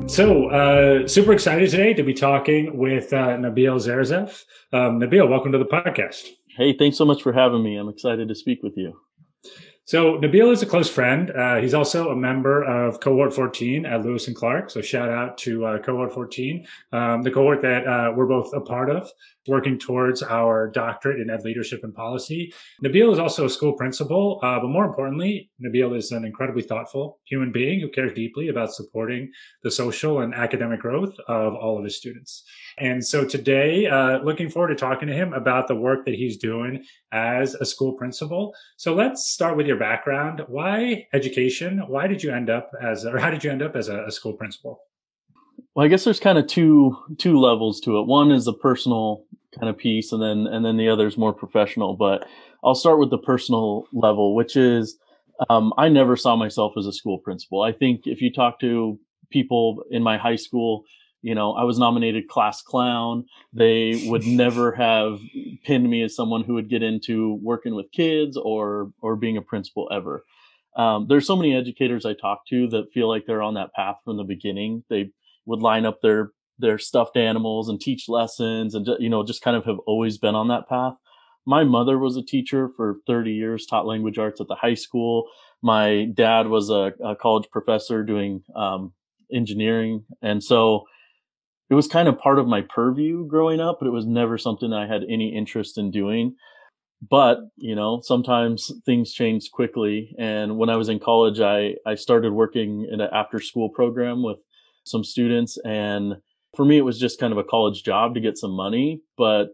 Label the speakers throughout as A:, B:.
A: Super excited today to be talking with Nabil Zarzef. Nabil, welcome to the podcast.
B: Hey, thanks so much for having me. I'm excited to speak with you.
A: So Nabil is a close friend. He's also a member of Cohort 14 at Lewis and Clark. So shout out to Cohort 14, the cohort that we're both a part of, working towards our doctorate in ed leadership and policy. Nabil is also a school principal, but more importantly, Nabil is an incredibly thoughtful human being who cares deeply about supporting the social and academic growth of all of his students. And so today, looking forward to talking to him about the work that he's doing as a school principal. So let's start with your background. Why education? Why did you end up or how did you end up as a school principal?
B: Well, I guess there's kind of two levels to it. One is the personal kind of piece, and then the other is more professional. But I'll start with the personal level, which is I never saw myself as a school principal. I think if you talk to people in my high school, I was nominated class clown. They would never have pinned me as someone who would get into working with kids or being a principal ever. There's so many educators I talk to that feel like they're on that path from the beginning. They would line up their stuffed animals and teach lessons and just kind of have always been on that path. My mother was a teacher for 30 years, taught language arts at the high school. My dad was a college professor doing engineering. And so it was kind of part of my purview growing up, but it was never something I had any interest in doing. But, sometimes things change quickly. And when I was in college, I started working in an after school program with some students. And for me, it was just kind of a college job to get some money. But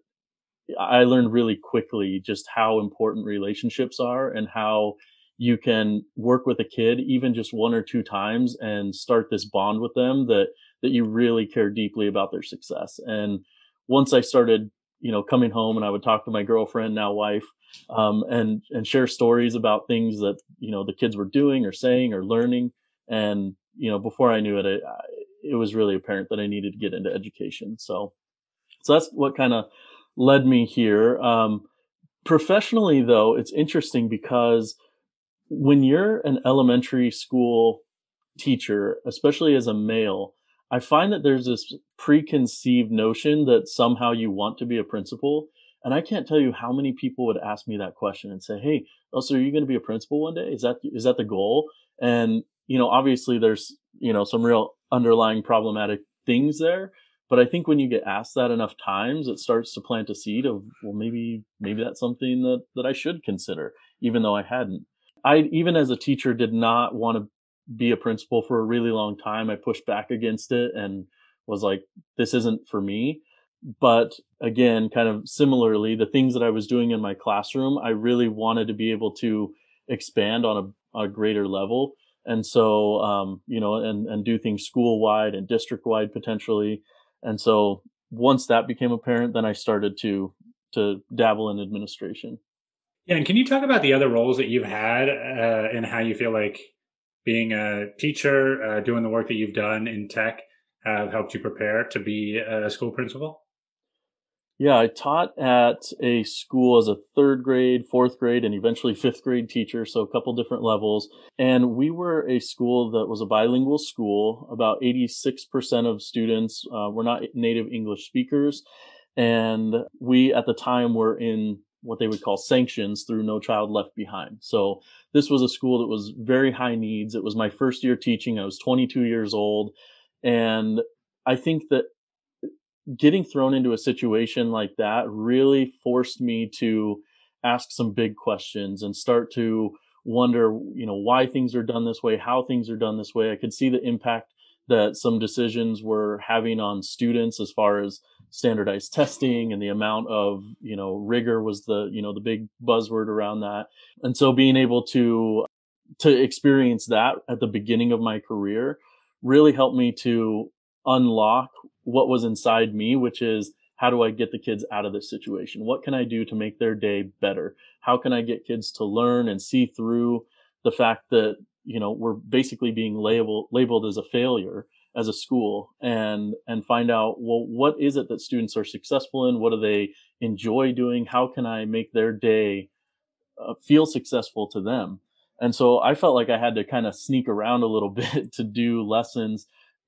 B: I learned really quickly just how important relationships are and how you can work with a kid even just one or two times and start this bond with them that you really care deeply about their success. And once I started, coming home and I would talk to my girlfriend, now wife, and share stories about things that, the kids were doing or saying or learning. And, before I knew it, it was really apparent that I needed to get into education. So that's what kind of led me here. Professionally, though, it's interesting because when you're an elementary school teacher, especially as a male, I find that there's this preconceived notion that somehow you want to be a principal. And I can't tell you how many people would ask me that question and say, "Hey, so are you going to be a principal one day? Is that the goal?" And obviously there's some real underlying problematic things there. But I think when you get asked that enough times, it starts to plant a seed of, well, maybe that's something that I should consider, even though I hadn't. I, even as a teacher, did not want to be a principal for a really long time. I pushed back against it and was like, this isn't for me. But again, kind of similarly, the things that I was doing in my classroom, I really wanted to be able to expand on a greater level. And so, and do things school wide and district wide potentially. And so once that became apparent, then I started to dabble in administration.
A: Yeah, and can you talk about the other roles that you've had and how you feel like being a teacher, doing the work that you've done in tech have helped you prepare to be a school principal?
B: Yeah, I taught at a school as a third grade, fourth grade, and eventually fifth grade teacher, so a couple different levels. And we were a school that was a bilingual school. About 86% of students were not native English speakers. And we, at the time, were in what they would call sanctions through No Child Left Behind. So this was a school that was very high needs. It was my first year teaching. I was 22 years old. And I think that getting thrown into a situation like that really forced me to ask some big questions and start to wonder, why things are done this way, how things are done this way. I could see the impact that some decisions were having on students as far as standardized testing and the amount of, rigor was the big buzzword around that. And so being able to experience that at the beginning of my career really helped me to unlock what was inside me, which is, how do I get the kids out of this situation? What can I do to make their day better? How can I get kids to learn and see through the fact that, we're basically being labeled as a failure as a school, and find out, well, what is it that students are successful in? What do they enjoy doing? How can I make their day feel successful to them? And so I felt like I had to kind of sneak around a little bit to do lessons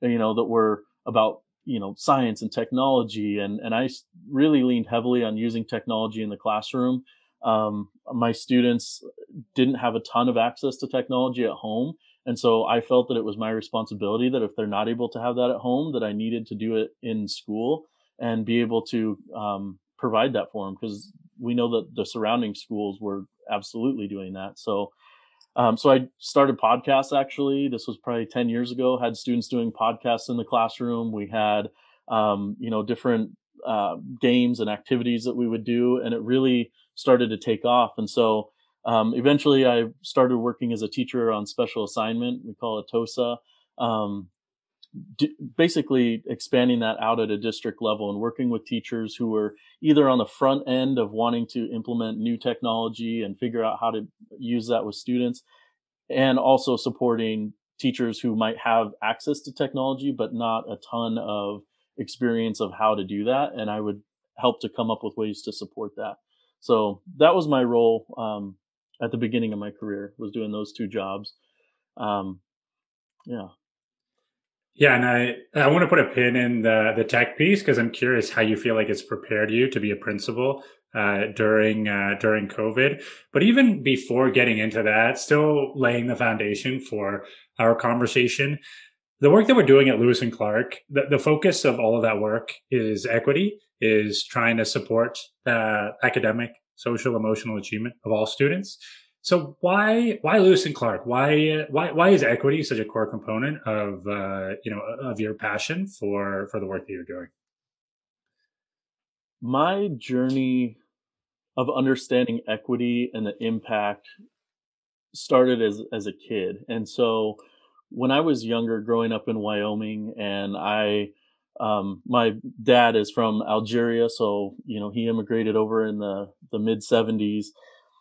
B: that were about, science and technology. And really leaned heavily on using technology in the classroom. My students didn't have a ton of access to technology at home. And so I felt that it was my responsibility that if they're not able to have that at home, that I needed to do it in school and be able to provide that for them, because we know that the surrounding schools were absolutely doing that. So I started podcasts. Actually, this was probably 10 years ago. Had students doing podcasts in the classroom. We had, different games and activities that we would do, and it really started to take off. And so eventually, I started working as a teacher on special assignment. We call it TOSA. Um, Basically expanding that out at a district level and working with teachers who were either on the front end of wanting to implement new technology and figure out how to use that with students, and also supporting teachers who might have access to technology but not a ton of experience of how to do that, and I would help to come up with ways to support that. So that was my role at the beginning of my career, was doing those two jobs. um, yeah.
A: Yeah, and I want to put a pin in the tech piece because I'm curious how you feel like it's prepared you to be a principal during COVID. But even before getting into that, still laying the foundation for our conversation, the work that we're doing at Lewis and Clark, the focus of all of that work is equity, is trying to support academic, social, emotional achievement of all students. So why Lewis and Clark? Why is equity such a core component of of your passion for the work that you're doing?
B: My journey of understanding equity and the impact started as a kid. And so when I was younger, growing up in Wyoming, and my dad is from Algeria, so he immigrated over in the mid '70s.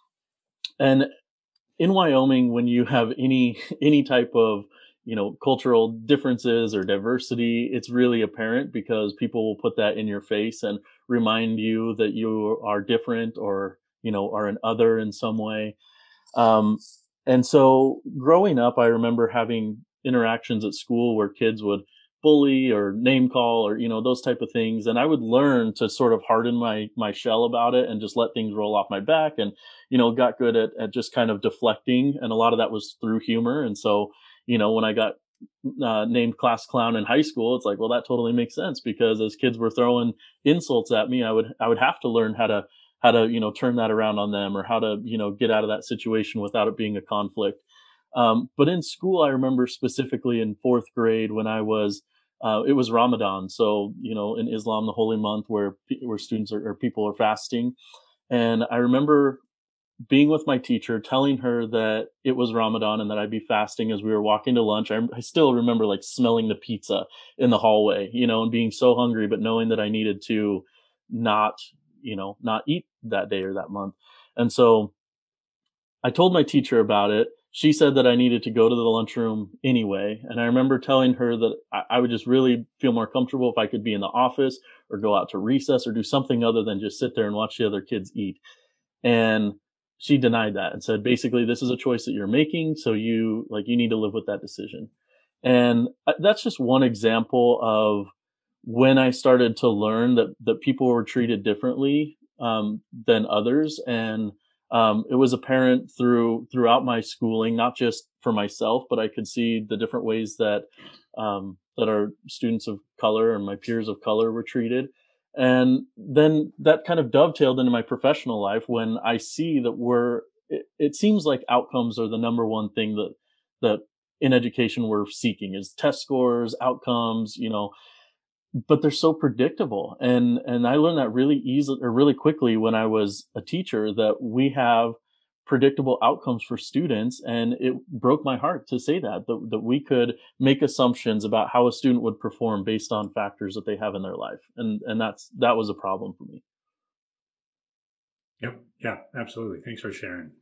B: And in Wyoming, when you have any type of cultural differences or diversity, it's really apparent because people will put that in your face and remind you that you are different, or are an other in some way. um, and so growing up, I remember having interactions at school where kids would bully or name call, or those type of things, and I would learn to sort of harden my shell about it and just let things roll off my back, and got good at just kind of deflecting, and a lot of that was through humor. And so when I got named class clown in high school, it's like, well, that totally makes sense, because as kids were throwing insults at me, I would have to learn how to turn that around on them, or how to get out of that situation without it being a conflict. But in school, I remember specifically in fourth grade when I was it was Ramadan, so in Islam, the holy month where students or people are fasting. And I remember being with my teacher, telling her that it was Ramadan and that I'd be fasting as we were walking to lunch. I still remember like smelling the pizza in the hallway, and being so hungry, but knowing that I needed to not, not eat that day or that month. And so I told my teacher about it. She said that I needed to go to the lunchroom anyway. And I remember telling her that I would just really feel more comfortable if I could be in the office or go out to recess or do something other than just sit there and watch the other kids eat. And she denied that and said, basically, this is a choice that you're making. So you need to live with that decision. And that's just one example of when I started to learn that people were treated differently than others. And it was apparent throughout my schooling, not just for myself, but I could see the different ways that our students of color and my peers of color were treated. And then that kind of dovetailed into my professional life when I see that it seems like outcomes are the number one thing that in education we're seeking, is test scores, outcomes, but they're so predictable. And I learned that really easily, or really quickly, when I was a teacher, that we have predictable outcomes for students. And it broke my heart to say that we could make assumptions about how a student would perform based on factors that they have in their life. And that was a problem for me.
A: Yep. Yeah, absolutely. Thanks for sharing.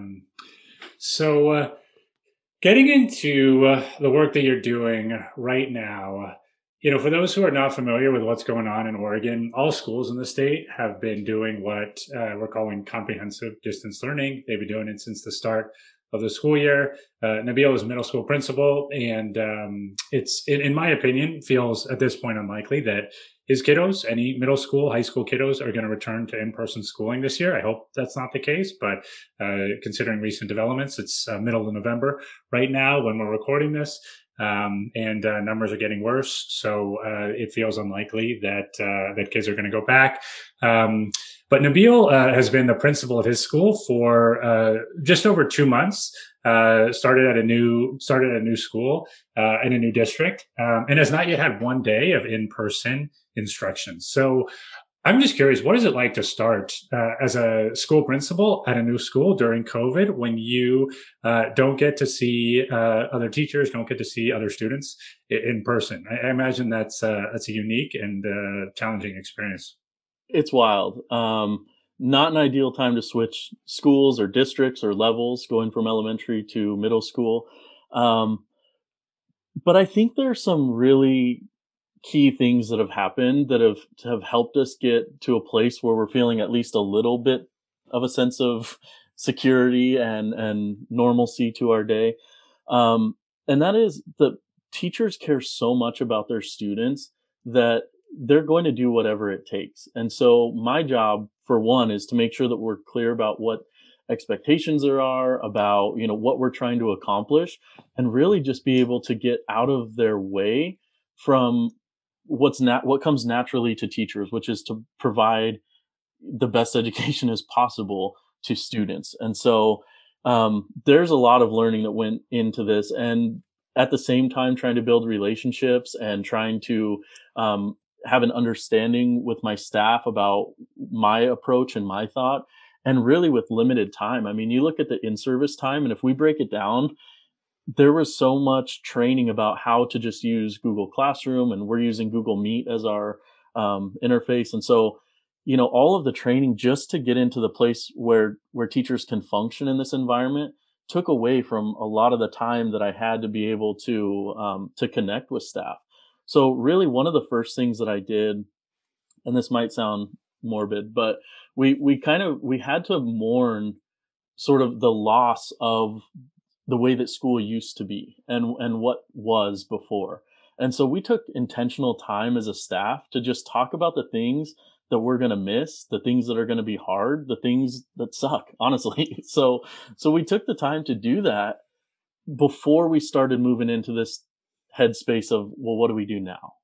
A: So getting into the work that you're doing right now, for those who are not familiar with what's going on in Oregon, all schools in the state have been doing what we're calling comprehensive distance learning. They've been doing it since the start of the school year. Nabil is middle school principal, and it's, in my opinion, feels at this point unlikely that his kiddos, any middle school, high school kiddos, are going to return to in-person schooling this year. I hope that's not the case, but considering recent developments, it's middle of November right now when we're recording this. And numbers are getting worse, so it feels unlikely that kids are going to go back. But Nabil has been the principal of his school for just over 2 months. Started at a new school in a new district, and has not yet had one day of in-person instruction. So I'm just curious, what is it like to start as a school principal at a new school during COVID when you don't get to see other teachers, don't get to see other students in person? I imagine that's a unique and challenging experience.
B: It's wild. Not an ideal time to switch schools or districts or levels, going from elementary to middle school. Um, but I think there's some really key things that have happened that have helped us get to a place where we're feeling at least a little bit of a sense of security and normalcy to our day. And that is that teachers care so much about their students that they're going to do whatever it takes. And so my job, for one, is to make sure that we're clear about what expectations there are, about, what we're trying to accomplish, and really just be able to get out of their way from what comes naturally to teachers, which is to provide the best education as possible to students. And so there's a lot of learning that went into this, and at the same time trying to build relationships and trying to have an understanding with my staff about my approach and my thought, and really with limited time. I mean, you look at the in-service time, and if we break it down, there was so much training about how to just use Google Classroom, and we're using Google Meet as our interface. And so, all of the training just to get into the place where teachers can function in this environment took away from a lot of the time that I had to be able to connect with staff. So really, one of the first things that I did, and this might sound morbid, but we had to mourn sort of the loss of the way that school used to be and what was before. And so we took intentional time as a staff to just talk about the things that we're going to miss, the things that are going to be hard, the things that suck, honestly. So we took the time to do that before we started moving into this headspace of, well, what do we do now?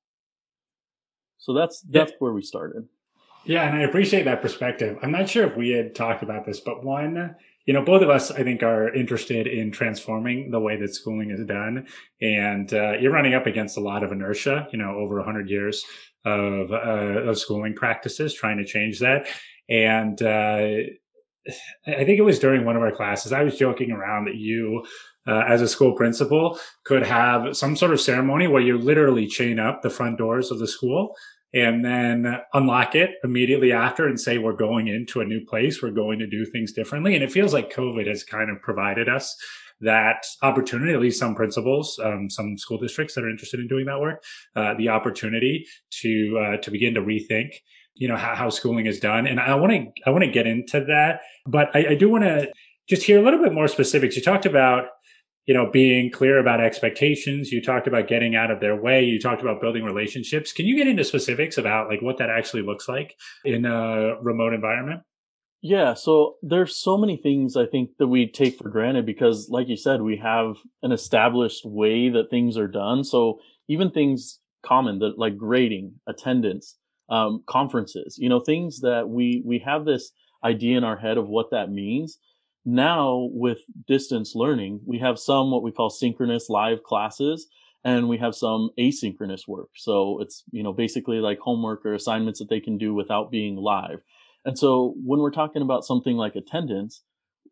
B: So that's where we started.
A: Yeah, and I appreciate that perspective. I'm not sure if we had talked about this, but one, both of us, I think, are interested in transforming the way that schooling is done. And you're running up against a lot of inertia, over 100 years of schooling practices, trying to change that. And I think it was during one of our classes, I was joking around that you, as a school principal, could have some sort of ceremony where you literally chain up the front doors of the school and then unlock it immediately after and say, we're going into a new place. We're going to do things differently. And it feels like COVID has kind of provided us that opportunity, at least some principals, some school districts that are interested in doing that work, the opportunity to begin to rethink, how schooling is done. And I want to get into that, but I do want to just hear a little bit more specifics. You talked about, being clear about expectations. You talked about getting out of their way. You talked about building relationships. Can you get into specifics about like what that actually looks like in a remote environment?
B: Yeah, so there's so many things I think that we take for granted because, like you said, we have an established way that things are done. So even things common that like grading, attendance, conferences, things that we have this idea in our head of what that means. Now with distance learning, we have some what we call synchronous live classes, and we have some asynchronous work. So it's, basically like homework or assignments that they can do without being live. And so when we're talking about something like attendance,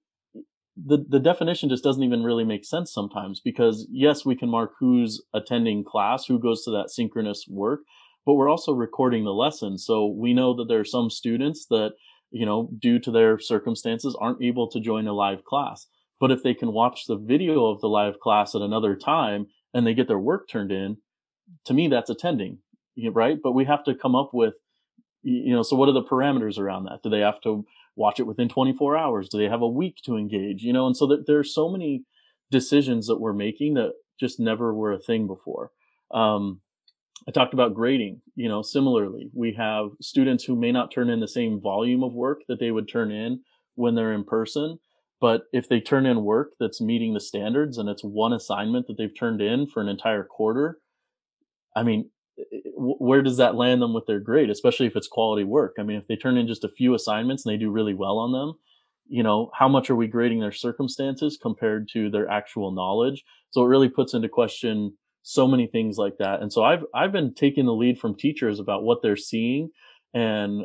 B: the definition just doesn't even really make sense sometimes because yes, we can mark who's attending class, who goes to that synchronous work, but we're also recording the lesson. So we know that there are some students that, due to their circumstances aren't able to join a live class. But if they can watch the video of the live class at another time and they get their work turned in, to me, that's attending, right? But we have to come up with, so what are the parameters around that? Do they have to watch it within 24 hours? Do they have a week to engage? And so that there are so many decisions that we're making that just never were a thing before. Um, I talked about grading. Similarly, we have students who may not turn in the same volume of work that they would turn in when they're in person. But if they turn in work that's meeting the standards and it's one assignment that they've turned in for an entire quarter, I mean, where does that land them with their grade, especially if it's quality work? I mean, if they turn in just a few assignments and they do really well on them, how much are we grading their circumstances compared to their actual knowledge? So it really puts into question so many things like that. And so I've been taking the lead from teachers about what they're seeing and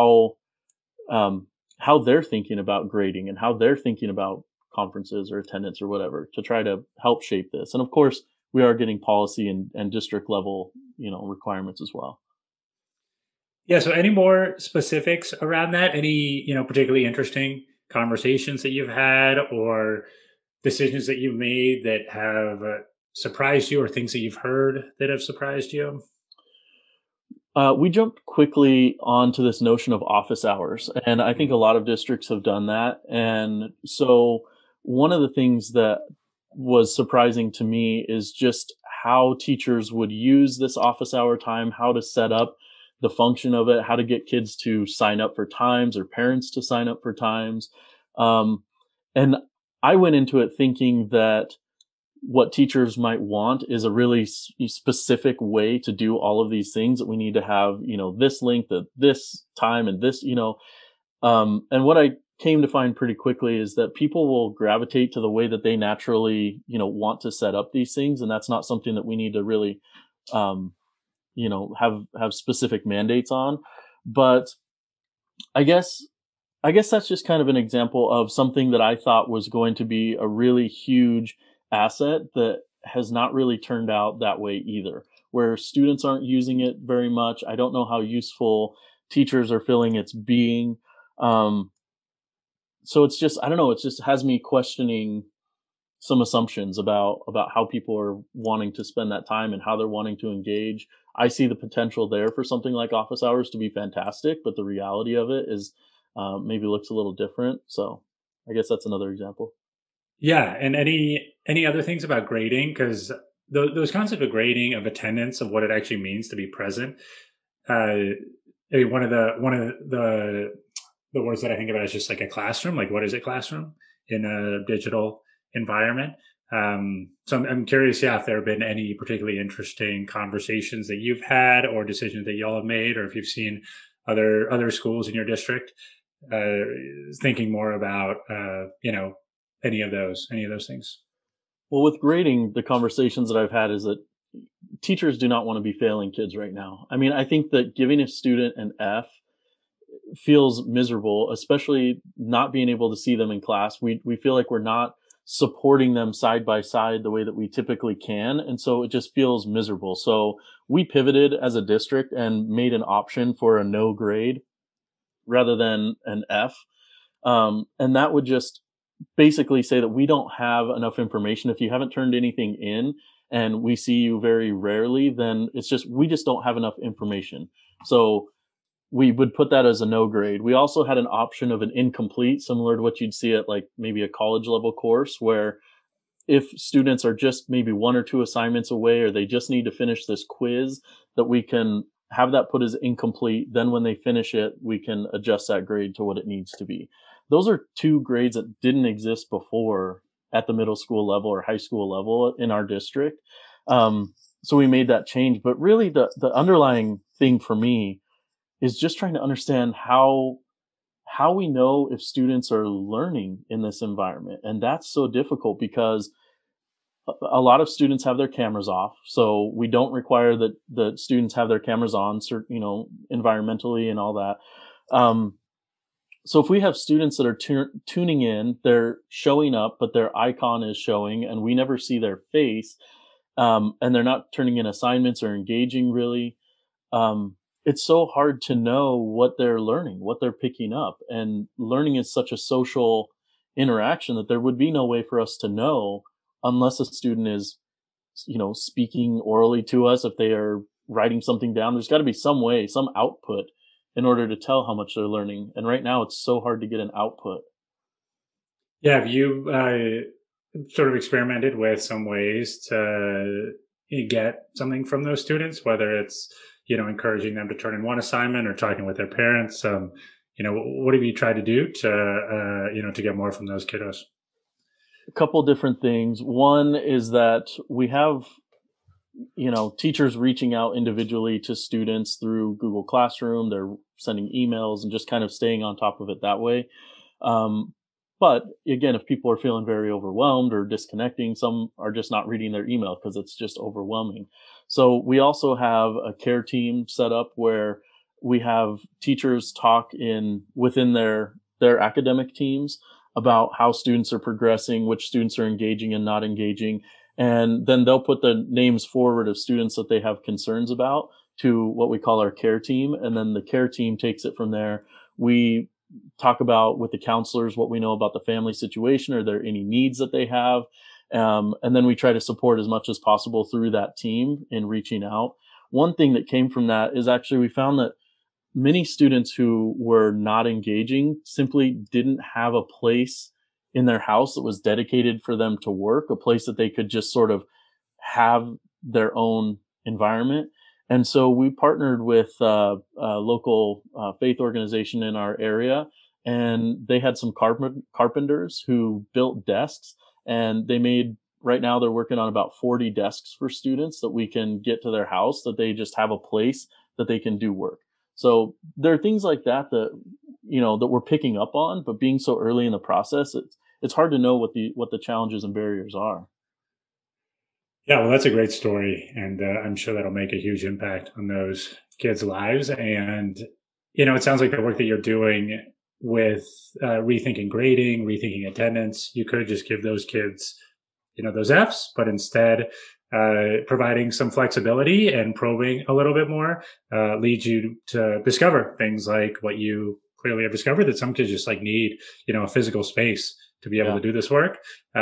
B: um, how they're thinking about grading and how they're thinking about conferences or attendance or whatever to try to help shape this. And of course, we are getting policy and district level, requirements as well.
A: Yeah. So any more specifics around that? Any, particularly interesting conversations that you've had or decisions that you've made that have surprised you or things that you've heard that have surprised you?
B: We jumped quickly onto this notion of office hours, and I think a lot of districts have done that. And so, one of the things that was surprising to me is just how teachers would use this office hour time, how to set up the function of it, how to get kids to sign up for times or parents to sign up for times. Um, and I went into it thinking that what teachers might want is a really specific way to do all of these things, that we need to have, this length at this time and this, and what I came to find pretty quickly is that people will gravitate to the way that they naturally, want to set up these things. And that's not something that we need to really, um, have specific mandates on. But I guess that's just kind of an example of something that I thought was going to be a really huge asset that has not really turned out that way either, where students aren't using it very much. I don't know how useful teachers are feeling it's being. Um, so it's just, I don't know, it just has me questioning some assumptions about how people are wanting to spend that time and how they're wanting to engage. I see the potential there for something like office hours to be fantastic, but the reality of it is maybe looks a little different. So I guess that's another example.
A: Yeah, and any other things about grading? Because those concept of grading, of attendance, of what it actually means to be present. I mean, one of the words that I think about is just like a classroom. Like, what is a classroom in a digital environment? So I'm curious, yeah, if there have been any particularly interesting conversations that you've had or decisions that y'all have made, or if you've seen other schools in your district uh, thinking more about any of those things.
B: Well, with grading, the conversations that I've had is that teachers do not want to be failing kids right now. I mean, I think that giving a student an F feels miserable, especially not being able to see them in class. We feel like we're not supporting them side by side the way that we typically can, and so it just feels miserable. So we pivoted as a district and made an option for a no grade rather than an F. And that would just basically say that we don't have enough information. If you haven't turned anything in and we see you very rarely, then it's just, we just don't have enough information. So we would put that as a no grade. We also had an option of an incomplete, similar to what you'd see at like maybe a college level course, where if students are just maybe one or two assignments away, or they just need to finish this quiz, that we can have that put as incomplete. Then when they finish it, we can adjust that grade to what it needs to be. Those are two grades that didn't exist before at the middle school level or high school level in our district. So we made that change. But really, the underlying thing for me is just trying to understand how we know if students are learning in this environment. And that's so difficult because a lot of students have their cameras off. So we don't require that the students have their cameras on, environmentally and all that. So if we have students that are tuning in, they're showing up, but their icon is showing and we never see their face, and they're not turning in assignments or engaging really, it's so hard to know what they're learning, what they're picking up. And learning is such a social interaction that there would be no way for us to know unless a student is, speaking orally to us. If they are writing something down, there's got to be some way, some output in order to tell how much they're learning. And right now it's so hard to get an output.
A: Yeah, have you sort of experimented with some ways to get something from those students, whether it's, encouraging them to turn in one assignment or talking with their parents? What have you tried to do to, to get more from those kiddos?
B: A couple different things. One is that we have, teachers reaching out individually to students through Google Classroom. They're sending emails and just kind of staying on top of it that way. Um, but again, if people are feeling very overwhelmed or disconnecting, some are just not reading their email because it's just overwhelming. So we also have a care team set up where we have teachers talk in within their academic teams about how students are progressing, which students are engaging and not engaging. And then they'll put the names forward of students that they have concerns about to what we call our care team. And then the care team takes it from there. We talk about with the counselors what we know about the family situation. Are there any needs that they have? And then we try to support as much as possible through that team in reaching out. One thing that came from that is actually we found that many students who were not engaging simply didn't have a place in their house that was dedicated for them to work, a place that they could just sort of have their own environment. And so we partnered with a local faith organization in our area, and they had some carpenters who built desks, and right now they're working on about 40 desks for students that we can get to their house, that they just have a place that they can do work. So there are things like that that we're picking up on, but being so early in the process, it's hard to know what the challenges and barriers are.
A: Yeah, well, that's a great story, and I'm sure that'll make a huge impact on those kids' lives. And it sounds like the work that you're doing with rethinking grading, rethinking attendance, you could just give those kids, those Fs, but instead, providing some flexibility and probing a little bit more leads you to discover things like what you clearly have discovered, that some kids just like need, a physical space to be able
B: Yeah.
A: to do this work.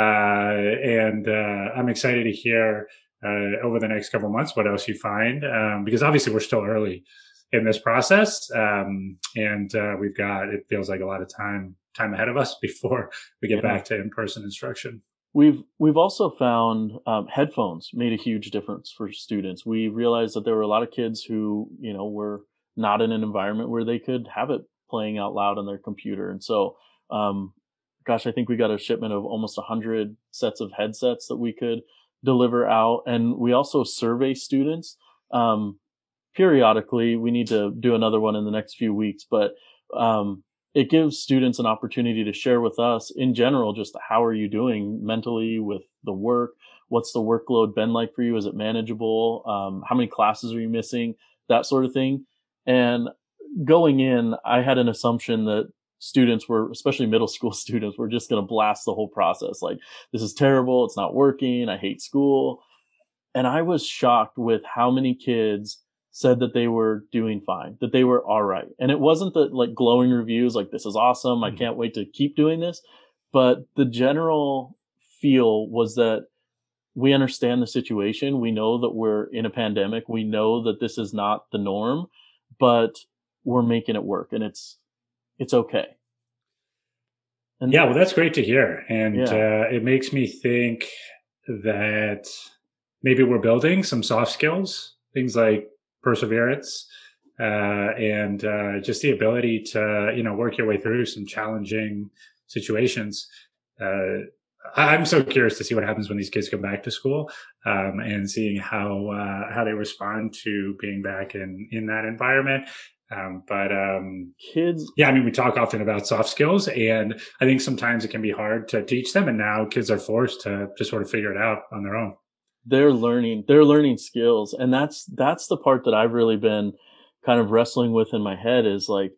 A: And I'm excited to hear over the next couple of months what else you find, because obviously we're still early in this process, and it feels like a lot of time ahead of us before we get
B: Yeah.
A: back to in-person instruction.
B: We've also found headphones made a huge difference for students. We realized that there were a lot of kids who, were not in an environment where they could have it playing out loud on their computer. And so, gosh, I think we got a shipment of almost 100 sets of headsets that we could deliver out. And we also survey students. Periodically. We need to do another one in the next few weeks, but it gives students an opportunity to share with us in general, just how are you doing mentally with the work? What's the workload been like for you? Is it manageable? How many classes are you missing? That sort of thing. And going in, I had an assumption that students were, especially middle school students, were just going to blast the whole process. Like, this is terrible. It's not working. I hate school. And I was shocked with how many kids said that they were doing fine, that they were all right. And it wasn't the like glowing reviews, like, this is awesome, I can't wait to keep doing this. But the general feel was that we understand the situation. We know that we're in a pandemic. We know that this is not the norm, but we're making it work, and it's okay.
A: And yeah, well, that's great to hear. And
B: yeah,
A: it makes me think that maybe we're building some soft skills, things like perseverance, and just the ability to, work your way through some challenging situations. I'm so curious to see what happens when these kids come back to school, and seeing how they respond to being back in that environment. But
B: kids
A: yeah, I mean, we talk often about soft skills, and I think sometimes it can be hard to teach them. And now kids are forced to just sort of figure it out on their own.
B: they're learning skills, and that's the part that I've really been kind of wrestling with in my head is like,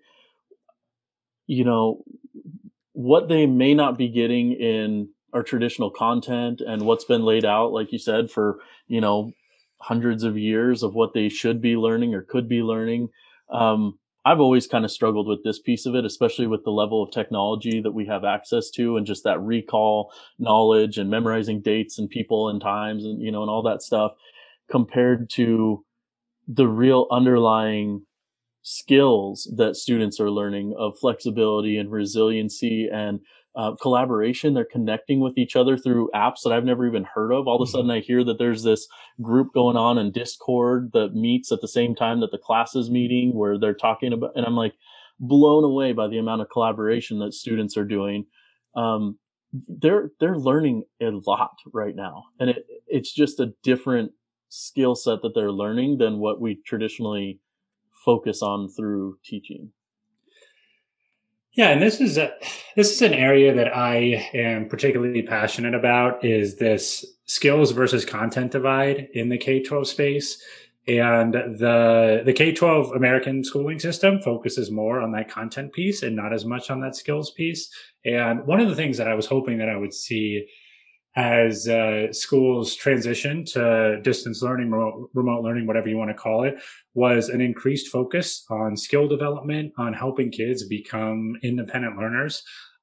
B: you know what they may not be getting in our traditional content and what's been laid out, like you said, for you know hundreds of years of what they should be learning or could be learning. I've always kind of struggled with this piece of it, especially with the level of technology that we have access to, and just that recall knowledge and memorizing dates and people and times and and all that stuff, compared to the real underlying skills that students are learning of flexibility and resiliency and collaboration. They're connecting with each other through apps that I've never even heard of. All of a sudden, I hear that there's this group going on in Discord that meets at the same time that the class is meeting, where they're talking about, and I'm like blown away by the amount of collaboration that students are doing. Um, they're learning a lot right now, and it's just a different skill set that they're learning than what we traditionally focus on through teaching.
A: Yeah, and this is an area that I am particularly passionate about is this skills versus content divide in the K-12 space. And the K-12 American schooling system focuses more on that content piece and not as much on that skills piece. And one of the things that I was hoping that I would see as schools transition to distance learning, remote learning, whatever you want to call it, was an increased focus on skill development, on helping kids become independent learners.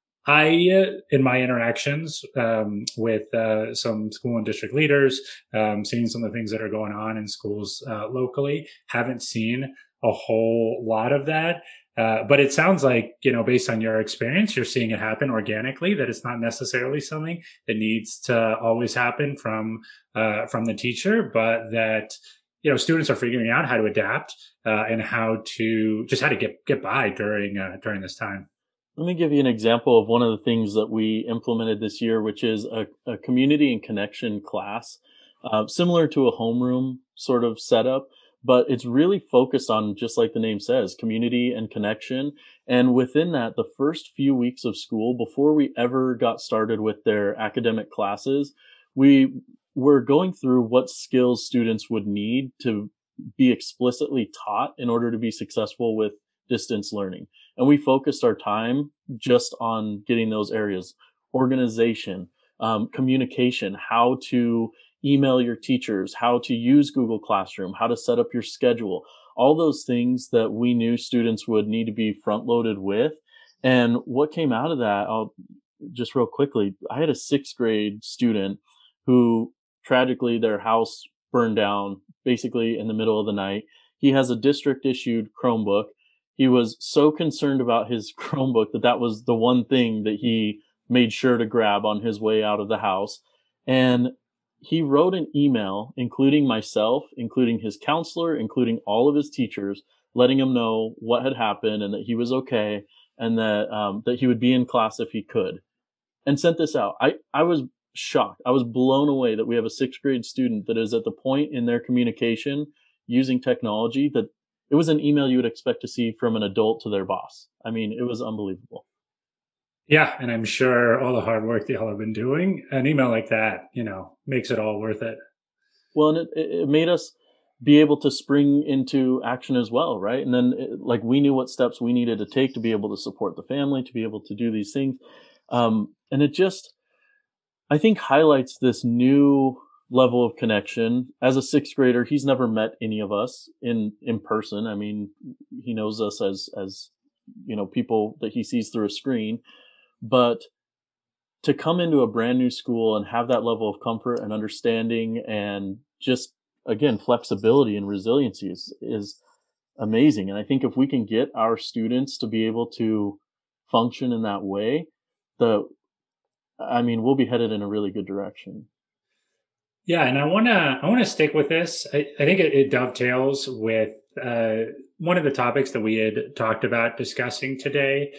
A: In my interactions with some school and district leaders, seeing some of the things that are going on in schools locally, haven't seen a whole lot of that. But it sounds like, based on your experience, you're seeing it happen organically, that it's not necessarily something that needs to always happen from the teacher, but that, students are figuring out how to adapt and how to get by during this time.
B: Let me give you an example of one of the things that we implemented this year, which is a community and connection class, similar to a homeroom sort of setup, but it's really focused on, just like the name says, community and connection. And within that, the first few weeks of school, before we ever got started with their academic classes, we were going through what skills students would need to be explicitly taught in order to be successful with distance learning. And we focused our time just on getting those areas: organization, communication, how to email your teachers, how to use Google Classroom, how to set up your schedule, all those things that we knew students would need to be front loaded with. And what came out of that, I'll just real quickly, I had a sixth grade student who tragically their house burned down basically in the middle of the night. He has a district issued Chromebook. He was so concerned about his Chromebook that was the one thing that he made sure to grab on his way out of the house. And he wrote an email, including myself, including his counselor, including all of his teachers, letting him know what had happened and that he was okay, and that he would be in class if he could, and sent this out. I was shocked. I was blown away that we have a sixth grade student that is at the point in their communication using technology that it was an email you would expect to see from an adult to their boss. I mean, it was unbelievable.
A: Yeah, and I'm sure all the hard work that y'all have been doing, an email like that, makes it all worth it.
B: Well, and it made us be able to spring into action as well, right? And then, like, we knew what steps we needed to take to be able to support the family, to be able to do these things. And it just, I think, highlights this new level of connection. As a sixth grader, he's never met any of us in person. I mean, he knows us as people that he sees through a screen. But to come into a brand new school and have that level of comfort and understanding and just, again, flexibility and resiliency is amazing. And I think if we can get our students to be able to function in that way, we'll be headed in a really good direction.
A: Yeah, and I wanna stick with this. I think it dovetails with one of the topics that we had talked about discussing today.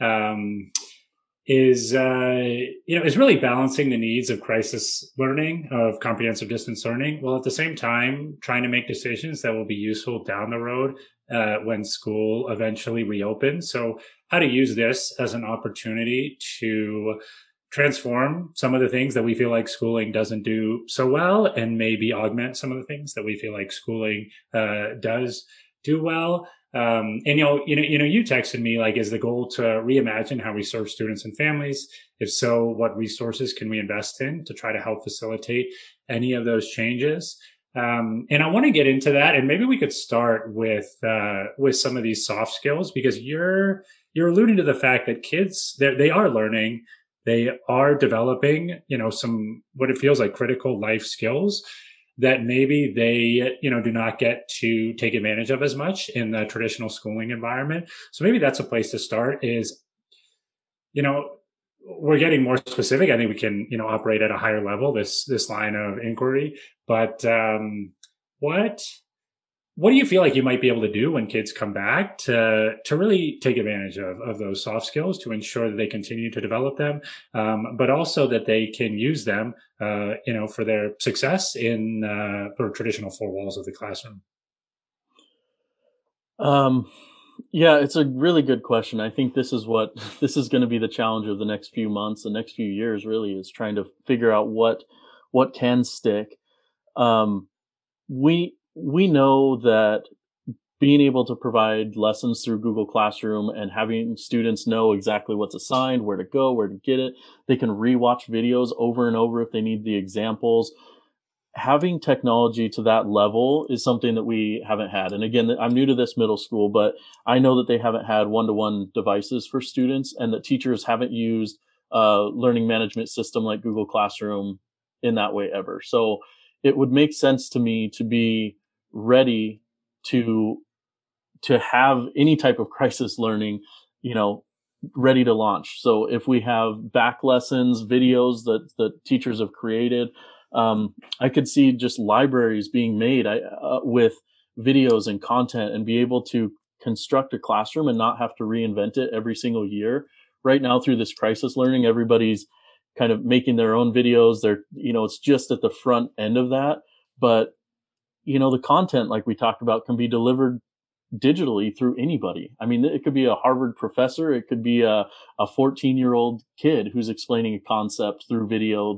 A: Is really balancing the needs of crisis learning, of comprehensive distance learning, while at the same time trying to make decisions that will be useful down the road when school eventually reopens. So how to use this as an opportunity to transform some of the things that we feel like schooling doesn't do so well, and maybe augment some of the things that we feel like schooling does do well. And you texted me, like, is the goal to reimagine how we serve students and families? If so, what resources can we invest in to try to help facilitate any of those changes? And I want to get into that, and maybe we could start with some of these soft skills, because you're alluding to the fact that kids, they are learning, they are developing, some what it feels like critical life skills. that maybe they, do not get to take advantage of as much in the traditional schooling environment. So maybe that's a place to start is, you know, we're getting more specific. I think we can, operate at a higher level, this line of inquiry. But what what do you feel like you might be able to do when kids come back to really take advantage of those soft skills to ensure that they continue to develop them, but also that they can use them, for their success in for traditional four walls of the classroom?
B: Um, yeah, it's a really good question. I think this is what this is going to be the challenge of the next few months, the next few years. Really, is trying to figure out what can stick. Um, we know that being able to provide lessons through Google Classroom and having students know exactly what's assigned, where to go, where to get it, they can rewatch videos over and over if they need the examples. Having technology to that level is something that we haven't had. And again, I'm new to this middle school, but I know that they haven't had one-to-one devices for students, and that teachers haven't used a learning management system like Google Classroom in that way ever. So it would make sense to me to be ready to have any type of crisis learning, you know, ready to launch. So if we have back lessons, videos that teachers have created, I could see just libraries being made with videos and content, and be able to construct a classroom and not have to reinvent it every single year. Right now, through this crisis learning, everybody's kind of making their own videos. It's just at the front end of that. But, the content, like we talked about, can be delivered digitally through anybody. I mean, it could be a Harvard professor, it could be a 14-year-old kid who's explaining a concept through video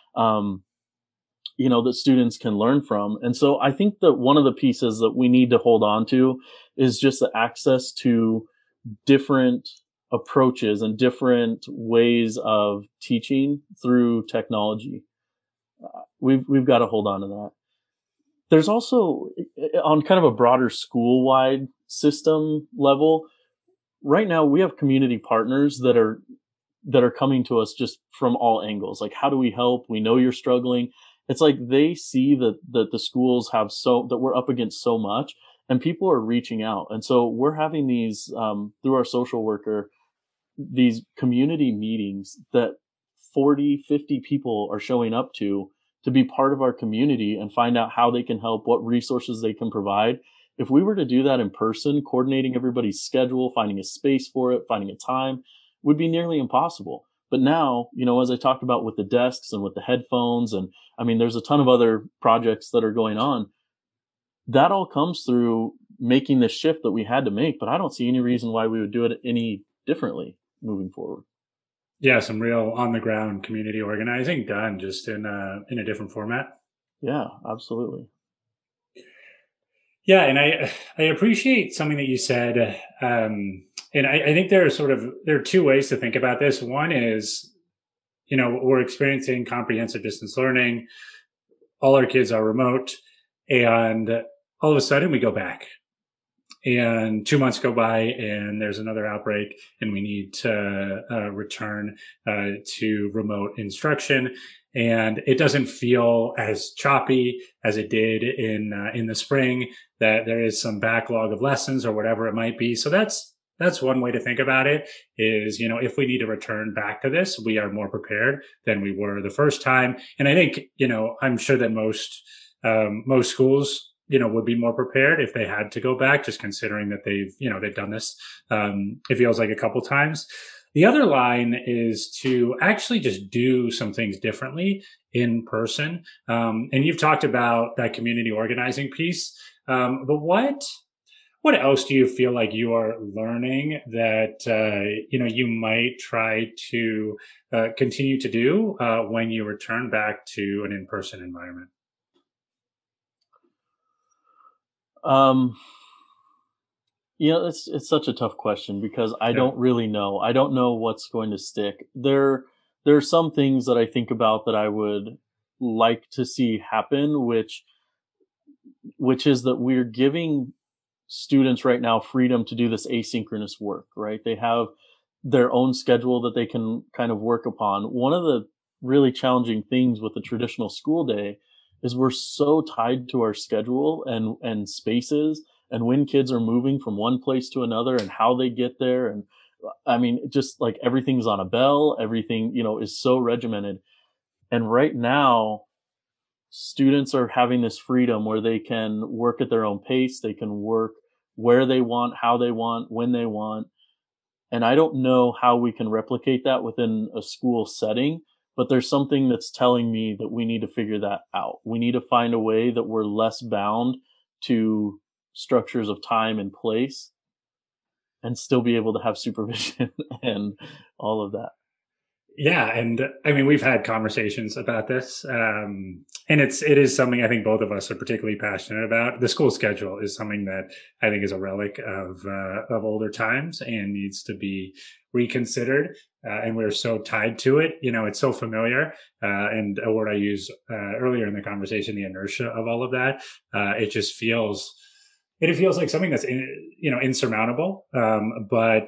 B: that students can learn from. And so I think that one of the pieces that we need to hold on to is just the access to different approaches and different ways of teaching through technology. We've got to hold on to that. There's also, on kind of a broader school-wide system level, right now we have community partners that are coming to us just from all angles. Like, how do we help? We know you're struggling. It's like they see that the schools have that we're up against so much, and people are reaching out. And so we're having these, through our social worker, these community meetings that 40, 50 people are showing up to be part of our community and find out how they can help, what resources they can provide. If we were to do that in person, coordinating everybody's schedule, finding a space for it, finding a time, would be nearly impossible. But now, as I talked about with the desks and with the headphones, and I mean, there's a ton of other projects that are going on. That all comes through making the shift that we had to make, but I don't see any reason why we would do it any differently moving forward.
A: Yeah, some real on the ground community organizing done just in a different format.
B: Yeah, absolutely.
A: Yeah, and I appreciate something that you said, and I think there are two ways to think about this. One is, we're experiencing comprehensive distance learning. All our kids are remote, and all of a sudden we go back, and 2 months go by, and there's another outbreak, and we need to return to remote instruction. And it doesn't feel as choppy as it did in the spring. That there is some backlog of lessons or whatever it might be. So that's one way to think about it. Is, if we need to return back to this, we are more prepared than we were the first time. And I think, I'm sure that most schools, would be more prepared if they had to go back, just considering that they've done this. It feels like a couple times. The other line is to actually just do some things differently in person. And you've talked about that community organizing piece. But what else do you feel like you are learning that you might try to continue to do when you return back to an in-person environment?
B: Um, it's such a tough question because I
A: Yeah.
B: don't really know. I don't know what's going to stick. There are some things that I think about that I would like to see happen, which is that we're giving students right now freedom to do this asynchronous work, right? They have their own schedule that they can kind of work upon. One of the really challenging things with the traditional school day is we're so tied to our schedule and spaces and when kids are moving from one place to another and how they get there. And I mean, just like everything's on a bell, everything, is so regimented. And right now, students are having this freedom where they can work at their own pace. They can work where they want, how they want, when they want. And I don't know how we can replicate that within a school setting, but there's something that's telling me that we need to figure that out. We need to find a way that we're less bound to structures of time and place and still be able to have supervision and all of that.
A: Yeah, and I mean we've had conversations about this, and it is something I think both of us are particularly passionate about. The school schedule is something that I think is a relic of older times and needs to be reconsidered. And we're so tied to it. It's so familiar. And a word I used earlier in the conversation, the inertia of all of that. It just feels. It feels like something that's insurmountable. But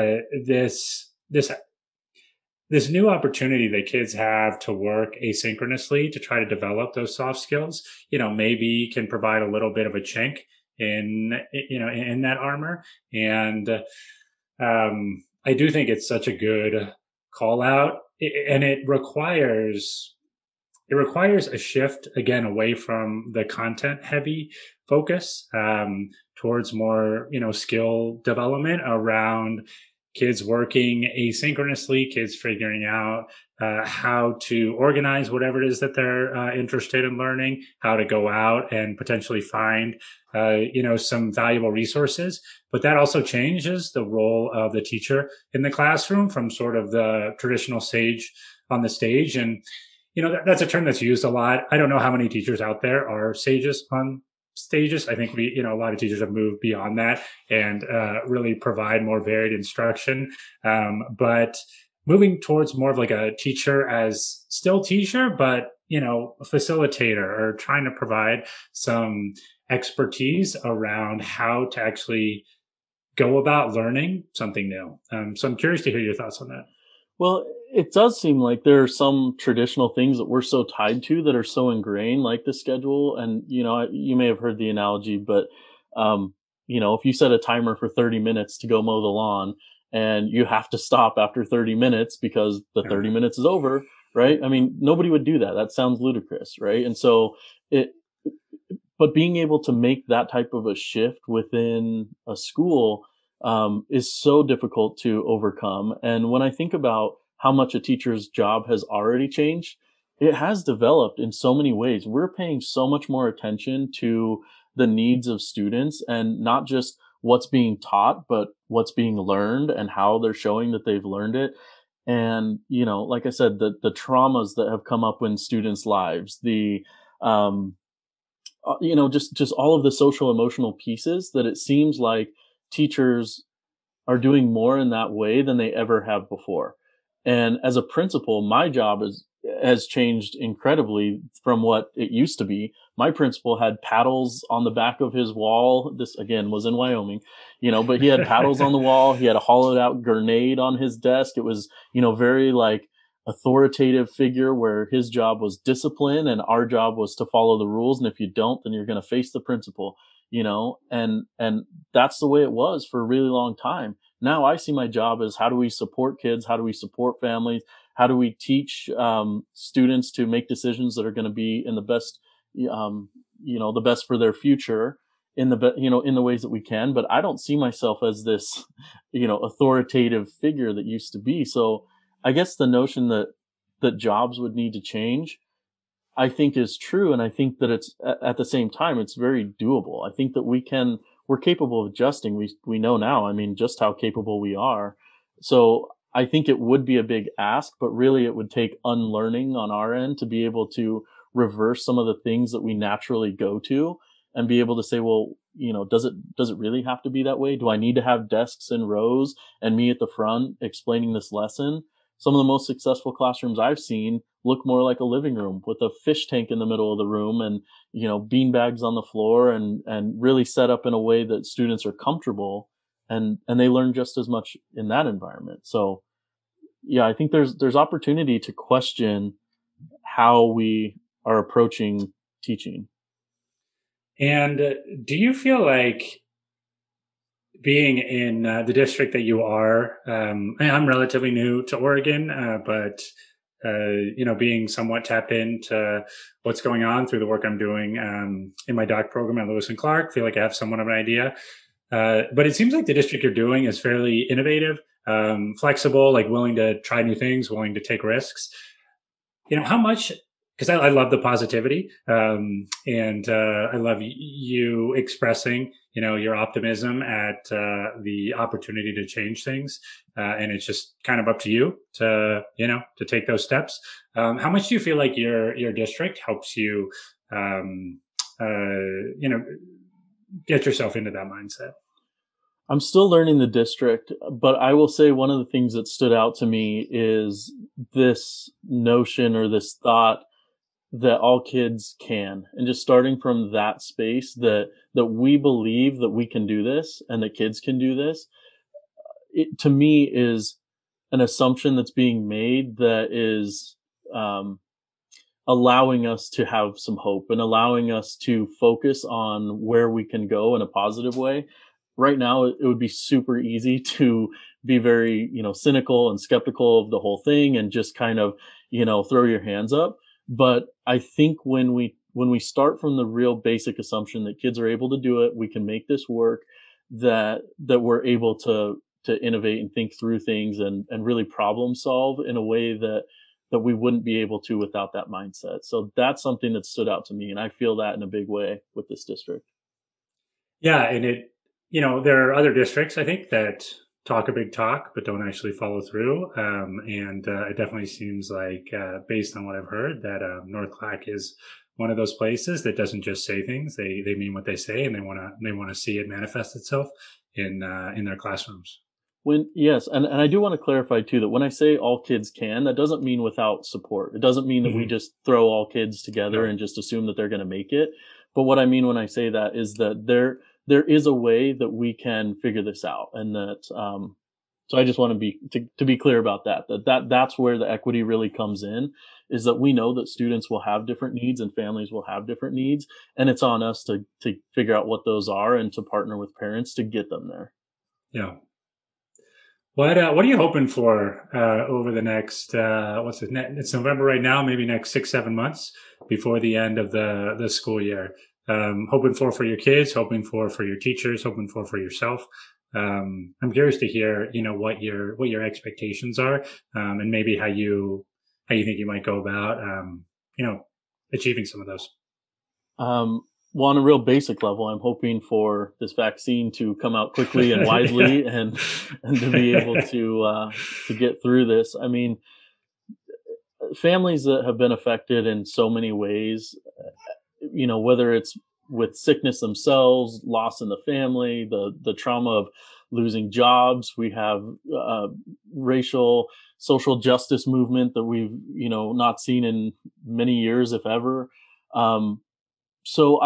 A: this new opportunity that kids have to work asynchronously to try to develop those soft skills, maybe can provide a little bit of a chink in that armor. And I do think it's such a good call out, and it requires a shift again away from the content heavy focus towards more skill development around kids working asynchronously, kids figuring out how to organize whatever it is that they're interested in learning, how to go out and potentially find, some valuable resources. But that also changes the role of the teacher in the classroom from sort of the traditional sage on the stage. And, that's a term that's used a lot. I don't know how many teachers out there are sages on stages. I think a lot of teachers have moved beyond that and really provide more varied instruction. But moving towards more of like a teacher as still teacher, but a facilitator, or trying to provide some expertise around how to actually go about learning something new. So I'm curious to hear your thoughts on that.
B: Well, it does seem like there are some traditional things that we're so tied to that are so ingrained, like the schedule. And, you may have heard the analogy, but, if you set a timer for 30 minutes to go mow the lawn and you have to stop after 30 minutes because the 30 minutes is over, right? I mean, nobody would do that. That sounds ludicrous, right? And so but being able to make that type of a shift within a school is so difficult to overcome. And when I think about how much a teacher's job has already changed, it has developed in so many ways. We're paying so much more attention to the needs of students and not just what's being taught, but what's being learned and how they're showing that they've learned it. And, like I said, the traumas that have come up in students' lives, um, just all of the social emotional pieces that it seems like teachers are doing more in that way than they ever have before. And as a principal, my job has changed incredibly from what it used to be. My principal had paddles on the back of his wall. This again was in Wyoming, but he had paddles on the wall. He had a hollowed out grenade on his desk. It was, very like authoritative figure where his job was discipline and our job was to follow the rules. And if you don't, then you're going to face the principal, and that's the way it was for a really long time. Now I see my job as how do we support kids? How do we support families? How do we teach students to make decisions that are going to be in the best, the best for their future in in the ways that we can. But I don't see myself as this, authoritative figure that used to be. So I guess the notion that jobs would need to change, I think is true. And I think that it's at the same time, it's very doable. I think that we're capable of adjusting. We know now, I mean, just how capable we are. So I think it would be a big ask, but really it would take unlearning on our end to be able to reverse some of the things that we naturally go to and be able to say, well, does it really have to be that way? Do I need to have desks in rows and me at the front explaining this lesson? Some of the most successful classrooms I've seen look more like a living room with a fish tank in the middle of the room and, bean bags on the floor and really set up in a way that students are comfortable and they learn just as much in that environment. So yeah, I think there's opportunity to question how we are approaching teaching.
A: And do you feel like being in the district that you are, I'm relatively new to Oregon, but being somewhat tapped into what's going on through the work I'm doing in my doc program at Lewis and Clark, feel like I have somewhat of an idea. But it seems like the district you're doing is fairly innovative, flexible, like willing to try new things, willing to take risks. How much, because I love the positivity, and I love you expressing your optimism at the opportunity to change things, and it's just kind of up to you to take those steps. How much do you feel like your district helps you um, get yourself into that mindset?
B: I'm still learning the district, but I will say one of the things that stood out to me is this notion or this thought that all kids can, and just starting from that space that we believe that we can do this and that kids can do this, it to me is an assumption that's being made that is um, allowing us to have some hope and allowing us to focus on where we can go in a positive way. Right now, it would be super easy to be very, cynical and skeptical of the whole thing and just kind of, throw your hands up. But I think when we start from the real basic assumption that kids are able to do it, we can make this work, that we're able to innovate and think through things and really problem solve in a way that we wouldn't be able to without that mindset. So that's something that stood out to me, and I feel that in a big way with this district.
A: Yeah, and there are other districts I think that talk a big talk but don't actually follow through. And it definitely seems like, based on what I've heard, that North Clack is one of those places that doesn't just say things; they mean what they say, and they want to see it manifest itself in their classrooms.
B: When Yes, and I do want to clarify too that when I say all kids can, that doesn't mean without support. It doesn't mean that we
A: Hmm.
B: just throw all kids together
A: No.
B: and just assume that they're going to make it. But what I mean when I say that is that there is a way that we can figure this out, and that so I just want to be clear about that's where the equity really comes in, is that we know that students will have different needs and families will have different needs, and it's on us to figure out what those are and to partner with parents to get them there.
A: Yeah. What are you hoping for over the next what's it? It's November right now. Maybe next 6 7 months before the end of the school year. Hoping for your kids. Hoping for your teachers. Hoping for yourself. I'm curious to hear what your expectations are, and maybe how you think you might go about you know achieving some of those.
B: Um, well, on a real basic level, I'm hoping for this vaccine to come out quickly and
A: Yeah.
B: widely, and to be able to get through this. I mean, families that have been affected in so many ways, whether it's with sickness themselves, loss in the family, the trauma of losing jobs. We have uh, racial, social justice movement that we've not seen in many years, if ever. Um, so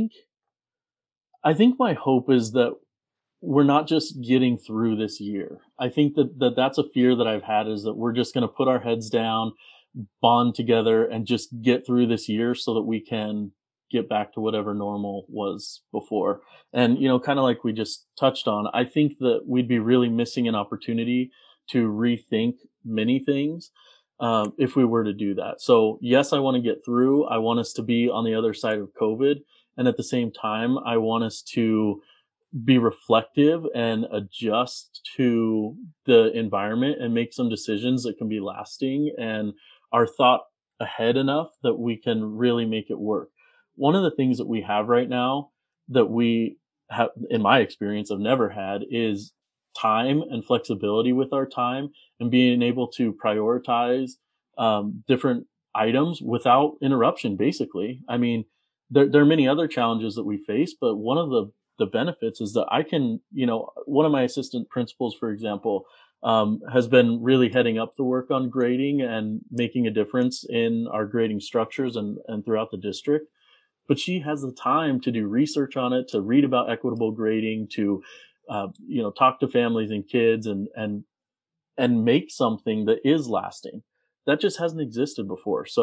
B: I think my hope is that we're not just getting through this year. I think that's a fear that I've had, is that we're just going to put our heads down, bond together, and just get through this year so that we can get back to whatever normal was before. And, kind of like we just touched on, I think that we'd be really missing an opportunity to rethink many things if we were to do that. So, yes, I want to get through. I want us to be on the other side of COVID. And at the same time, I want us to be reflective and adjust to the environment and make some decisions that can be lasting and are thought ahead enough that we can really make it work. One of the things that we have right now that we have, in my experience, I've never had, is time and flexibility with our time and being able to prioritize different items without interruption, basically. I mean, there are many other challenges that we face, but one of the benefits is that I can, one of my assistant principals, for example, has been really heading up the work on grading and making a difference in our grading structures and throughout the district. But she has the time to do research on it, to read about equitable grading, to, talk to families and kids and make something that is lasting. That just hasn't existed before. So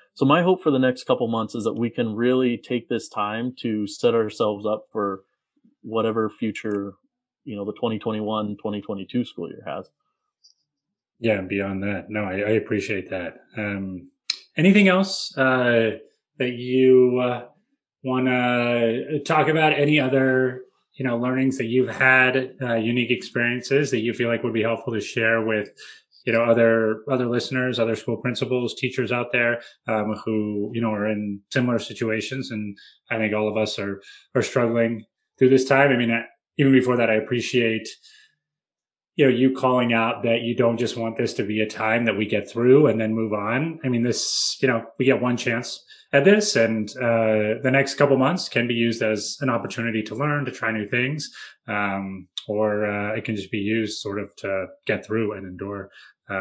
B: So my hope for the next couple months is that we can really take this time to set ourselves up for whatever future, the 2021-2022 school year has.
A: Yeah, and beyond that, no, I appreciate that. Anything else that you want to talk about? Any other learnings that you've had, unique experiences that you feel like would be helpful to share with other listeners, other school principals, teachers out there who are in similar situations? And I think all of us are struggling through this time. I mean, even before that, I appreciate you calling out that you don't just want this to be a time that we get through and then move on. I mean, this, we get one chance at this, and the next couple months can be used as an opportunity to learn, to try new things, or it can just be used sort of to get through and endure.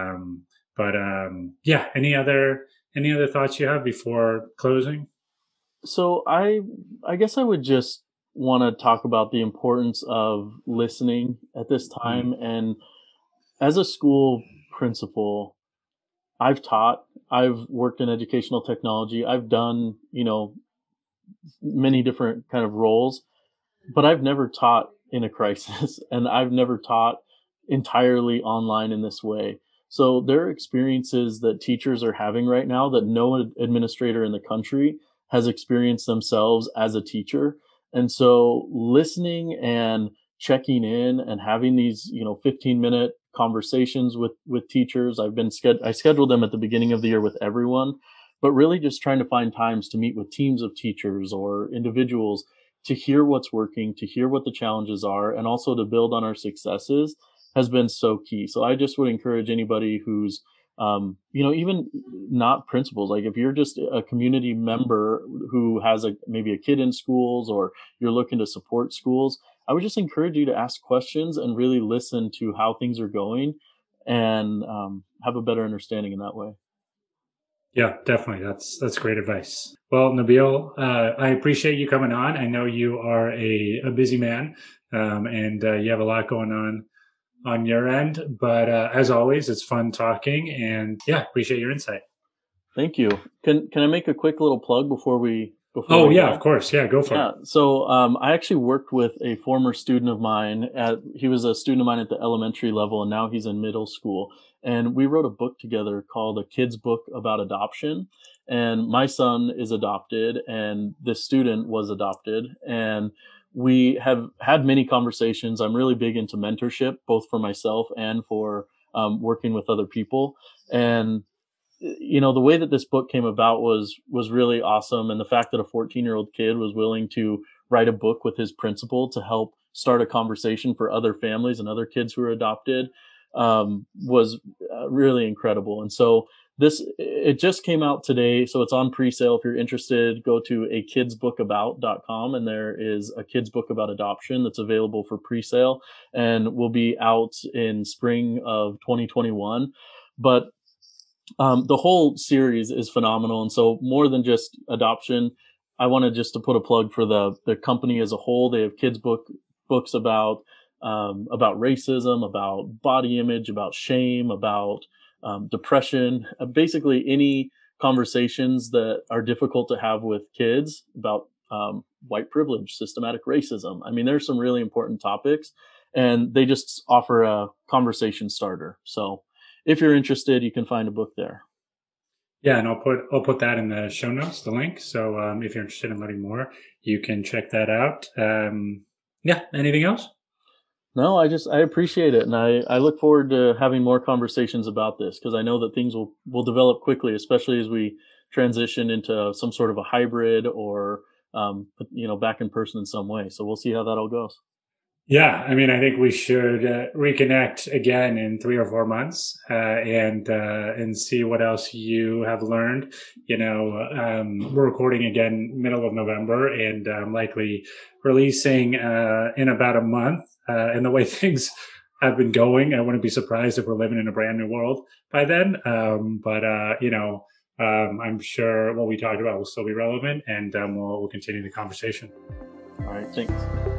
A: Yeah, any other thoughts you have before closing?
B: So I guess I would just want to talk about the importance of listening at this time. And as a school principal, I've taught, I've worked in educational technology, I've done, many different kind of roles, but I've never taught in a crisis and I've never taught entirely online in this way. So there are experiences that teachers are having right now that no administrator in the country has experienced themselves as a teacher. And so listening and checking in and having these, 15-minute conversations with teachers. I scheduled them at the beginning of the year with everyone, but really just trying to find times to meet with teams of teachers or individuals to hear what's working, to hear what the challenges are, and also to build on our successes has been so key. So I just would encourage anybody who's, even not principals, like if you're just a community member who has maybe a kid in schools or you're looking to support schools, I would just encourage you to ask questions and really listen to how things are going and have a better understanding in that way.
A: Yeah, definitely. That's great advice. Well, Nabil, I appreciate you coming on. I know you are a busy man, and you have a lot going on your end. But as always, it's fun talking, and yeah, appreciate your insight.
B: Thank you. Can I make a quick little plug before we
A: Oh yeah,
B: go?
A: of course. Yeah, go for it.
B: Yeah. So I actually worked with a former student of mine. He was a student of mine at the elementary level, and now he's in middle school. And we wrote a book together called A Kid's Book About Adoption. And my son is adopted, and this student was adopted. And we have had many conversations. I'm really big into mentorship, both for myself and for working with other people. And the way that this book came about was really awesome, and the fact that a 14-year-old kid was willing to write a book with his principal to help start a conversation for other families and other kids who are adopted was really incredible. And so it just came out today, so it's on pre-sale. If you're interested, go to akidsbookabout.com, and there is a kids book about adoption that's available for pre-sale and will be out in spring of 2021. But the whole series is phenomenal. And so more than just adoption, I wanted just to put a plug for the company as a whole. They have books about racism, about body image, about shame, about depression, basically any conversations that are difficult to have with kids about white privilege, systematic racism. I mean, there's some really important topics, and they just offer a conversation starter. So if you're interested, you can find a book there.
A: Yeah, and I'll put that in the show notes, the link. So if you're interested in learning more, you can check that out. Yeah. Anything else?
B: No, I appreciate it, and I look forward to having more conversations about this, because I know that things will develop quickly, especially as we transition into some sort of a hybrid or back in person in some way. So we'll see how that all goes.
A: Yeah, I mean, I think we should reconnect again in 3 or 4 months and see what else you have learned. We're recording again middle of November, and likely releasing in about a month. And the way things have been going, I wouldn't be surprised if we're living in a brand new world by then. I'm sure what we talked about will still be relevant, and we'll continue the conversation.
B: All right, thanks.